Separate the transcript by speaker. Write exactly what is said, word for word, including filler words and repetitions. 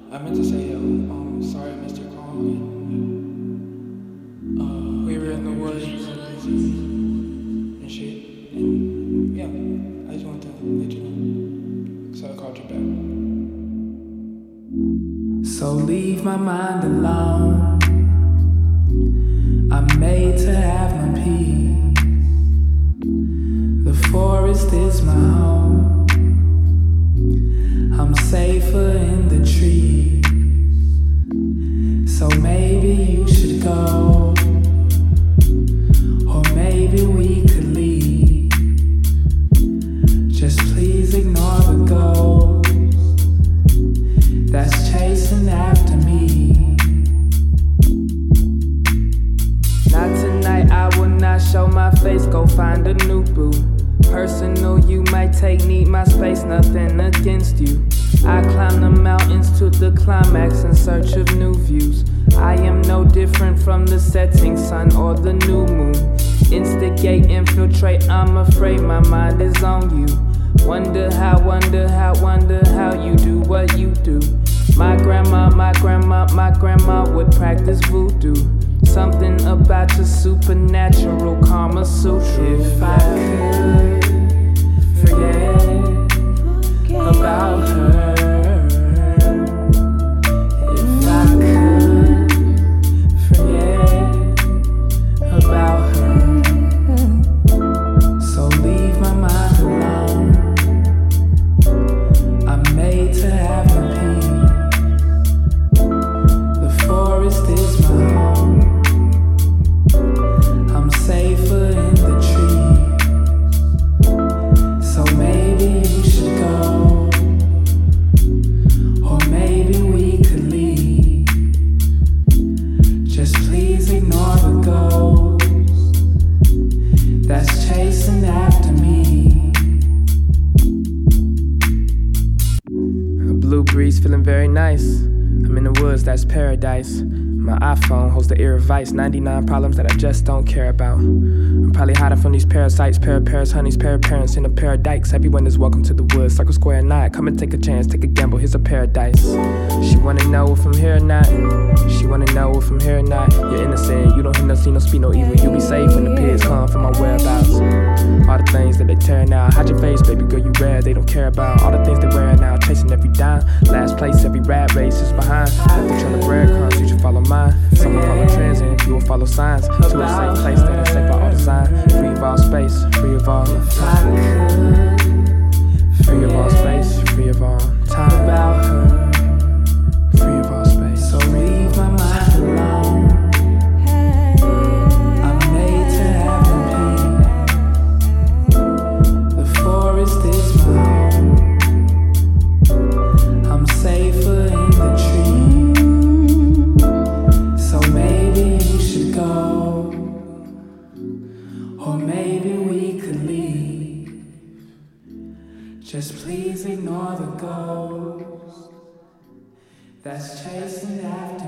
Speaker 1: I meant to say, yo, um, sorry I missed your call. Uh, we were in the woods and shit. And yeah, I just wanted to let you know. So I called you back.
Speaker 2: So leave my mind alone. I'm made to have my peace. The forest is my home. I'm safer in the trees. So maybe you should go, or maybe we could leave. Just please ignore the ghost that's chasing after me. Not tonight, I will not show my face. Go find a new boo. Personal, you might take, need my space, nothing against you. I climb the mountains to the climax in search of new views. I am no different from the setting sun or the new moon. Instigate, infiltrate, I'm afraid my mind is on you. Wonder how, wonder how, wonder how you do what you do. My grandma, my grandma, my grandma would practice voodoo. Something about your supernatural Kama Sutra. If I could forget about her, if I could forget about her, so leave my mind alone. I'm made to have my peace. The forest is my home. I'm safer in the trees. So maybe you should go, or maybe we could leave. Just please ignore the ghost that's chasing after me. A blue breeze feeling very nice. I'm in the woods, that's paradise. My iPhone holds the ear of vice, ninety-nine problems that I just don't care about. I'm probably hiding from these parasites, pair of Paris honeys, pair of parents in a pair of dykes. Everyone is welcome to the woods, circle square night. Come and take a chance, take a gamble, here's a paradise. She wanna know if I'm here or not. She wanna know if I'm here or not. You're innocent, you don't hear no, see no, speak no evil. You be safe when the pigs come from my whereabouts. All the things that they tearing out, hide your face, baby girl, you rare, they don't care about. All the things they wearing out, chasing every dime. Last place, every rat race is behind. Left the trail of breadcrumbs, you should follow mine. Someone call them transit, you will follow signs. To a safe place that is safe by all design. Free of all space, free of all time. Free of all space, free of all time. About her, free of all space. So leave my mind alone. I'm made to have my peace. The forest is my home. I'm safer in the trees. So maybe you should go, or maybe we could leave. Just please ignore the ghost that's chasing after